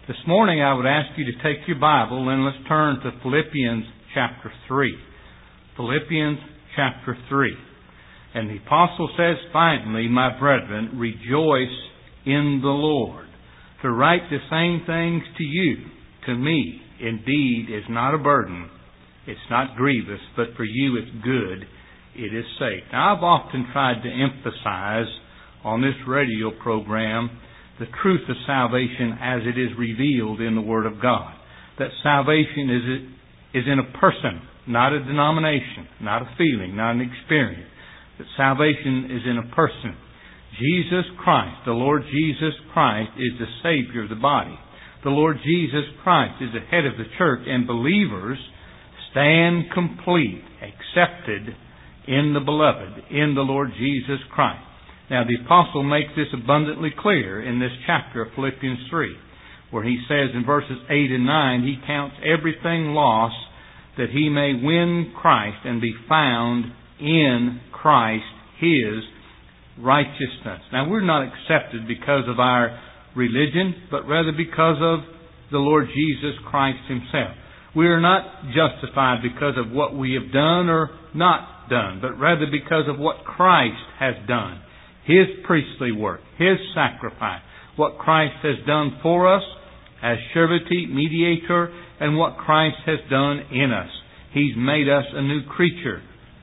This morning I would ask you to take your Bible and let's turn to Philippians chapter 3. Philippians chapter 3. And the apostle says, "Finally, my brethren, rejoice in the Lord. To write the same things to you, to me, indeed is not a burden. It's not grievous, but for you it's good. It is safe." Now, I've often tried to emphasize on this radio program the truth of salvation as it is revealed in the Word of God. That salvation is in a person, not a denomination, not a feeling, not an experience. That salvation is in a person. Jesus Christ, the Lord Jesus Christ, is the Savior of the body. The Lord Jesus Christ is the head of the church, and believers stand complete, accepted in the beloved, in the Lord Jesus Christ. Now, the apostle makes this abundantly clear in this chapter of Philippians 3, where he says in verses 8 and 9, he counts everything lost that he may win Christ and be found in Christ, His righteousness. Now, we're not accepted because of our religion, but rather because of the Lord Jesus Christ Himself. We are not justified because of what we have done or not done, but rather because of what Christ has done. His priestly work, His sacrifice, what Christ has done for us as surety, mediator, and what Christ has done in us. He's made us a new creature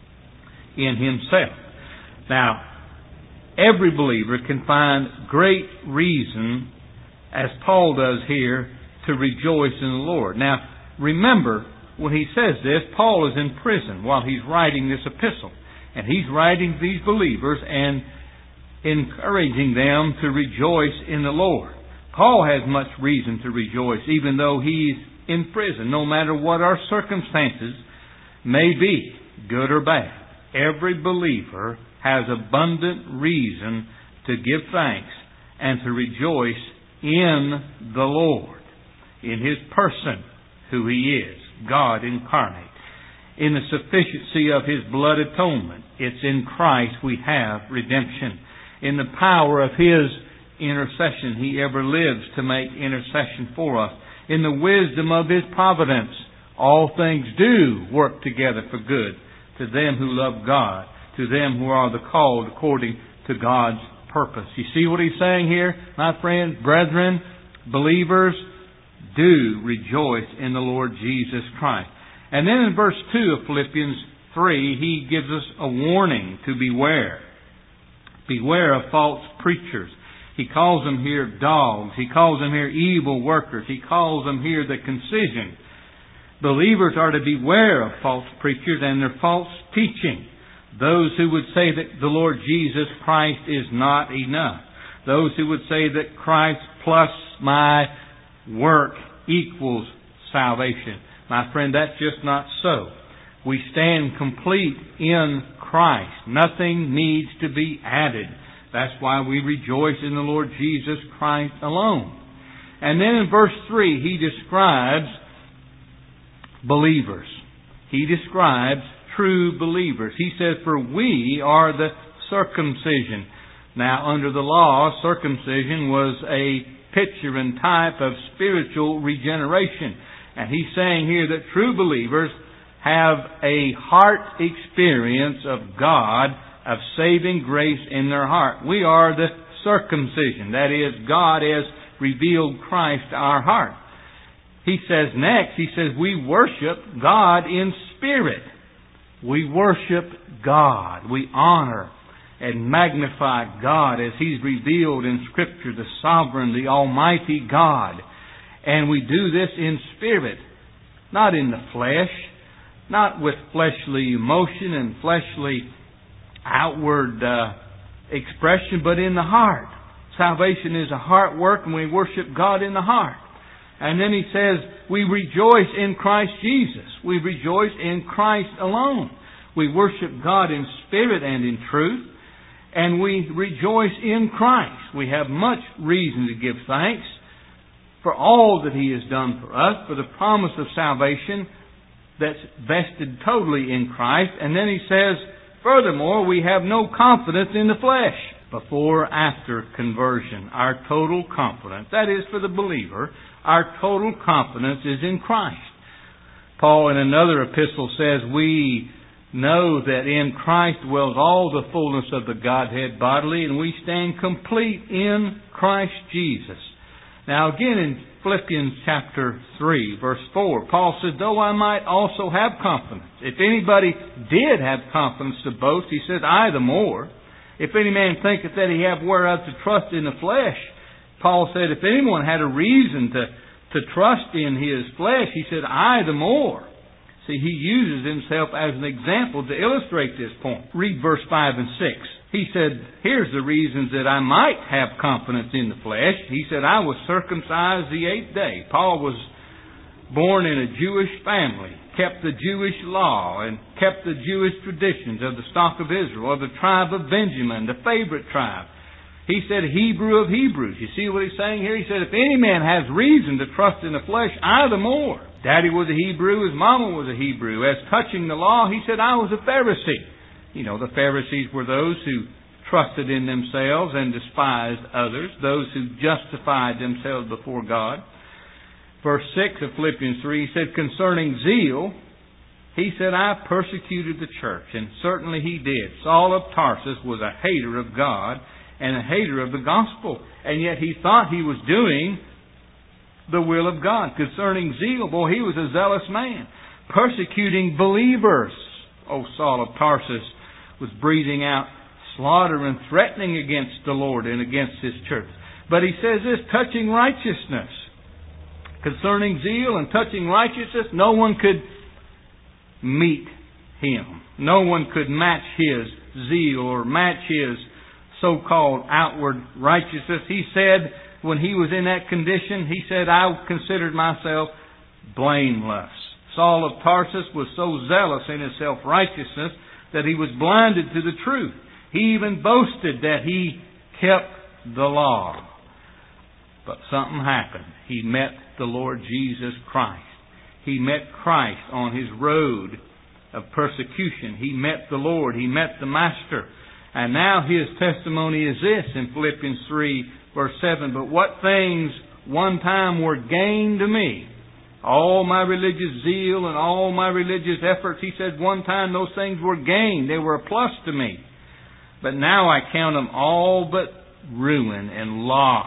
in Himself. Now, every believer can find great reason, as Paul does here, to rejoice in the Lord. Now, remember, when he says this, Paul is in prison while he's writing this epistle. And he's writing to these believers and encouraging them to rejoice in the Lord. Paul has much reason to rejoice, even though he's in prison, no matter what our circumstances may be, good or bad. Every believer has abundant reason to give thanks and to rejoice in the Lord, in His person, who He is, God incarnate, in the sufficiency of His blood atonement. It's in Christ we have redemption. In the power of His intercession, He ever lives to make intercession for us. In the wisdom of His providence, all things do work together for good to them who love God, to them who are the called according to God's purpose. You see what he's saying here, my friends, brethren, believers? Do rejoice in the Lord Jesus Christ. And then in verse 2 of Philippians 3, he gives us a warning to beware. Beware of false preachers. He calls them here dogs. He calls them here evil workers. He calls them here the concision. Believers are to beware of false preachers and their false teaching. Those who would say that the Lord Jesus Christ is not enough. Those who would say that Christ plus my work equals salvation. My friend, that's just not so. We stand complete in Christ. Nothing needs to be added. That's why we rejoice in the Lord Jesus Christ alone. And then in verse 3, he describes believers. He describes true believers. He says, "For we are the circumcision." Now, under the law, circumcision was a picture and type of spiritual regeneration. And he's saying here that true believers have a heart experience of God, of saving grace in their heart. We are the circumcision. That is, God has revealed Christ to our heart. He says next, he says, we worship God in spirit. We worship God. We honor and magnify God as He's revealed in Scripture, the sovereign, the almighty God. And we do this in spirit, not in the flesh, not with fleshly emotion and fleshly outward expression, but in the heart. Salvation is a heart work, and we worship God in the heart. And then he says, we rejoice in Christ Jesus. We rejoice in Christ alone. We worship God in spirit and in truth. And we rejoice in Christ. We have much reason to give thanks for all that He has done for us, for the promise of salvation that's vested totally in Christ. And then he says, furthermore, we have no confidence in the flesh. before or after conversion. Our total confidence, that is for the believer, our total confidence is in Christ. Paul in another epistle says, we know that in Christ dwells all the fullness of the Godhead bodily, and we stand complete in Christ Jesus. Now again in Philippians chapter 3, verse 4, Paul says, though I might also have confidence. If anybody did have confidence to boast, he says, I the more. If any man thinketh that he hath whereof to trust in the flesh, Paul said, if anyone had a reason to trust in his flesh, he said, I the more. See, he uses himself as an example to illustrate this point. Read verse 5 and 6. He said, here's the reasons that I might have confidence in the flesh. He said, I was circumcised the 8th day. Paul was born in a Jewish family, kept the Jewish law, and kept the Jewish traditions of the stock of Israel, of the tribe of Benjamin, the favorite tribe. He said, Hebrew of Hebrews. You see what he's saying here? He said, if any man has reason to trust in the flesh, I the more. Daddy was a Hebrew, his mama was a Hebrew. As touching the law, he said, I was a Pharisee. You know, the Pharisees were those who trusted in themselves and despised others, those who justified themselves before God. Verse 6 of Philippians 3, he said, concerning zeal, he said, I persecuted the church, and certainly he did. Saul of Tarsus was a hater of God and a hater of the gospel, and yet he thought he was doing the will of God. Concerning zeal, boy, he was a zealous man, persecuting believers. Oh, Saul of Tarsus was breathing out slaughter and threatening against the Lord and against His church. But he says this, touching righteousness. Concerning zeal and touching righteousness, no one could meet him. No one could match his zeal or match his so-called outward righteousness. He said, when he was in that condition, he said, I considered myself blameless. Saul of Tarsus was so zealous in his self-righteousness that he was blinded to the truth. He even boasted that he kept the law. But something happened. He met the Lord Jesus Christ. He met Christ on his road of persecution. He met the Lord. He met the Master. And now his testimony is this in Philippians 3, verse 7. But what things one time were gain to me, all my religious zeal and all my religious efforts, he said, one time those things were gain. They were a plus to me. But now I count them all but ruin and loss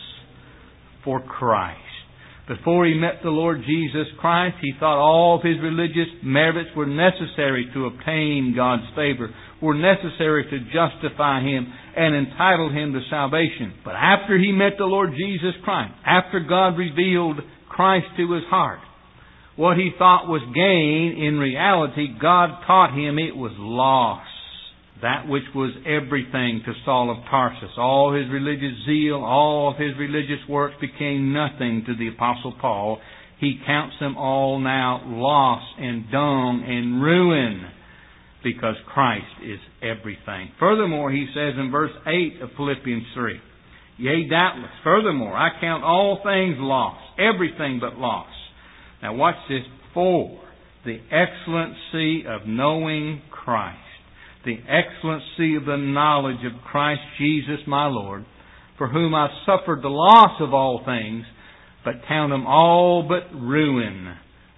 for Christ. Before he met the Lord Jesus Christ, he thought all of his religious merits were necessary to obtain God's favor, were necessary to justify him and entitle him to salvation. But after he met the Lord Jesus Christ, after God revealed Christ to his heart, what he thought was gain, in reality, God taught him it was loss. That which was everything to Saul of Tarsus. All his religious zeal, all of his religious works became nothing to the Apostle Paul. He counts them all now loss and dung and ruin because Christ is everything. Furthermore, he says in verse 8 of Philippians 3, yea, doubtless, furthermore, I count all things loss, everything but loss. Now watch this, for the excellency of knowing Christ, the excellency of the knowledge of Christ Jesus my Lord, for whom I've suffered the loss of all things, but count them all but ruin,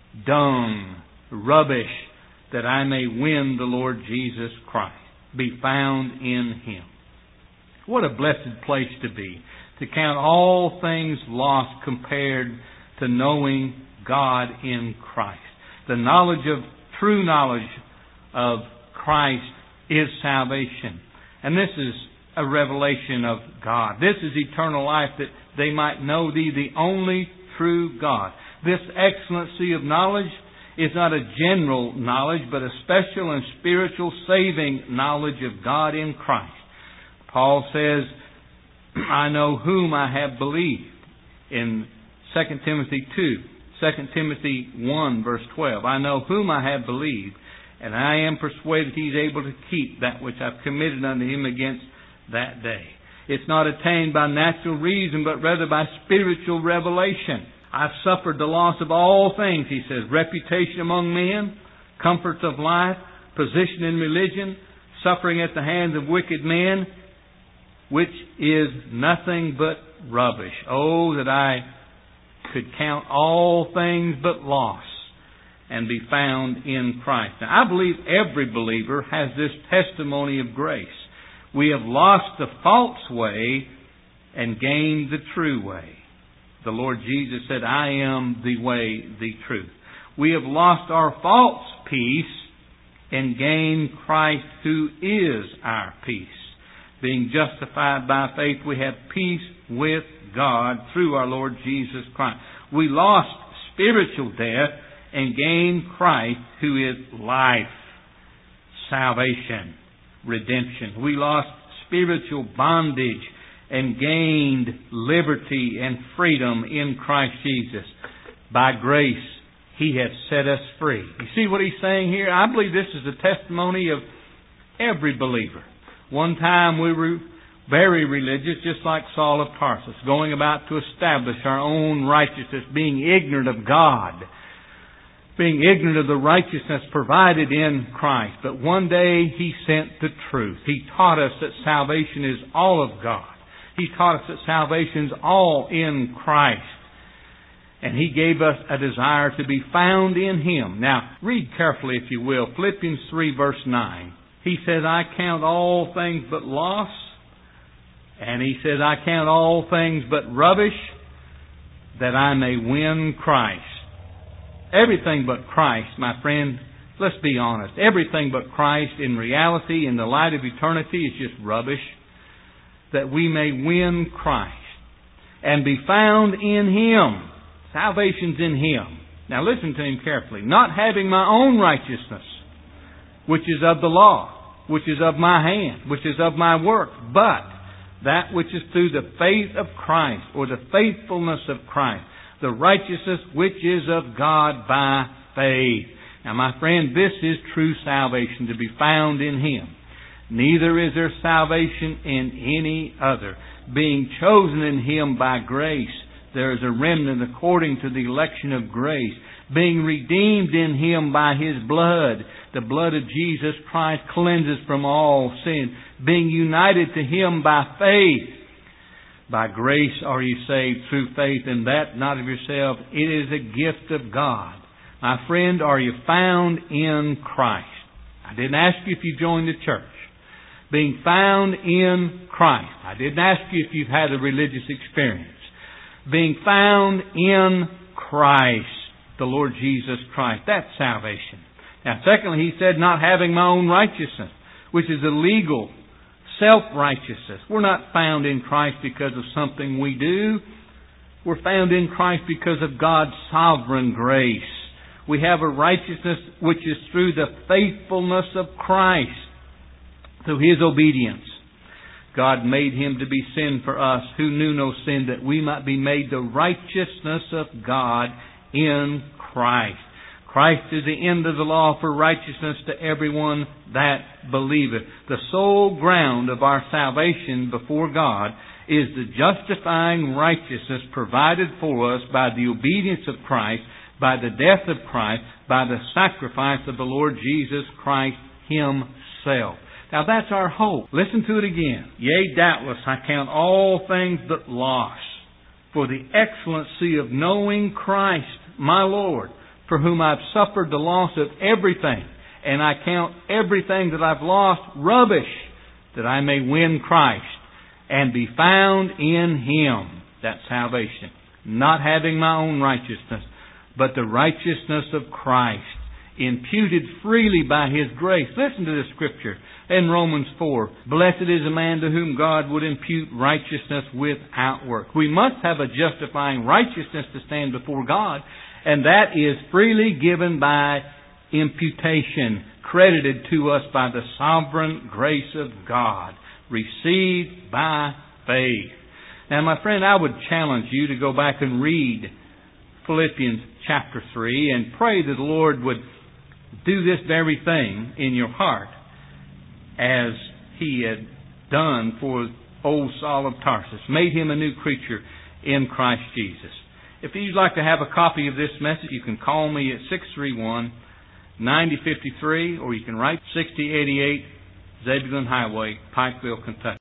dung, rubbish, that I may win the Lord Jesus Christ, be found in Him. What a blessed place to be, to count all things lost compared to knowing God in Christ. The knowledge of, true knowledge of Christ is salvation. And this is a revelation of God. This is eternal life, that they might know Thee, the only true God. This excellency of knowledge is not a general knowledge, but a special and spiritual saving knowledge of God in Christ. Paul says, I know whom I have believed in 2 Timothy 2. 2 Timothy 1 verse 12. I know whom I have believed, and I am persuaded He's able to keep that which I've committed unto Him against that day. It's not attained by natural reason, but rather by spiritual revelation. I've suffered the loss of all things, he says, reputation among men, comforts of life, position in religion, suffering at the hands of wicked men, which is nothing but rubbish. Oh, that I could count all things but loss and be found in Christ. Now, I believe every believer has this testimony of grace. We have lost the false way and gained the true way. The Lord Jesus said, I am the way, the truth. We have lost our false peace and gained Christ, who is our peace. Being justified by faith, we have peace with God through our Lord Jesus Christ. We lost spiritual death and gained Christ, who is life, salvation, redemption. We lost spiritual bondage and gained liberty and freedom in Christ Jesus. By grace, He has set us free. You see what He's saying here? I believe this is the testimony of every believer. One time we were very religious, just like Saul of Tarsus, going about to establish our own righteousness, being ignorant of God, being ignorant of the righteousness provided in Christ. But one day He sent the truth. He taught us that salvation is all of God. He taught us that salvation is all in Christ. And He gave us a desire to be found in Him. Now, read carefully, if you will, Philippians 3, verse 9. He says, I count all things but loss. And He says, I count all things but rubbish, that I may win Christ. Everything but Christ, my friend, let's be honest. Everything but Christ, in reality, in the light of eternity, is just rubbish. That we may win Christ and be found in Him. Salvation's in Him. Now listen to Him carefully. Not having my own righteousness, which is of the law, which is of my hand, which is of my work, but that which is through the faith of Christ, or the faithfulness of Christ, the righteousness which is of God by faith. Now my friend, this is true salvation, to be found in Him. Neither is there salvation in any other. Being chosen in Him by grace, there is a remnant according to the election of grace. Being redeemed in Him by His blood, the blood of Jesus Christ cleanses from all sin. Being united to Him by faith. By grace are you saved through faith, and that not of yourself. It is a gift of God. My friend, are you found in Christ? I didn't ask you if you joined the church. Being found in Christ. I didn't ask you if you've had a religious experience. Being found in Christ, the Lord Jesus Christ. That's salvation. Now, secondly, He said, not having my own righteousness, which is a legal self-righteousness. We're not found in Christ because of something we do. We're found in Christ because of God's sovereign grace. We have a righteousness which is through the faithfulness of Christ, through His obedience. God made Him to be sin for us who knew no sin, that we might be made the righteousness of God in Christ. Christ is the end of the law for righteousness to everyone that believeth. The sole ground of our salvation before God is the justifying righteousness provided for us by the obedience of Christ, by the death of Christ, by the sacrifice of the Lord Jesus Christ Himself. Now that's our hope. Listen to it again. Yea, doubtless I count all things but loss, for the excellency of knowing Christ, my Lord, for whom I've suffered the loss of everything, and I count everything that I've lost rubbish, that I may win Christ, and be found in Him. That's salvation. Not having my own righteousness, but the righteousness of Christ, imputed freely by His grace. Listen to this scripture in Romans 4. Blessed is the man to whom God would impute righteousness without work. We must have a justifying righteousness to stand before God, and that is freely given by imputation, credited to us by the sovereign grace of God, received by faith. Now, my friend, I would challenge you to go back and read Philippians chapter 3 and pray that the Lord would do this very thing in your heart as He had done for old Saul of Tarsus, made him a new creature in Christ Jesus. If you'd like to have a copy of this message, you can call me at 631-9053, or you can write 6088 Zebulon Highway, Pikeville, Kentucky.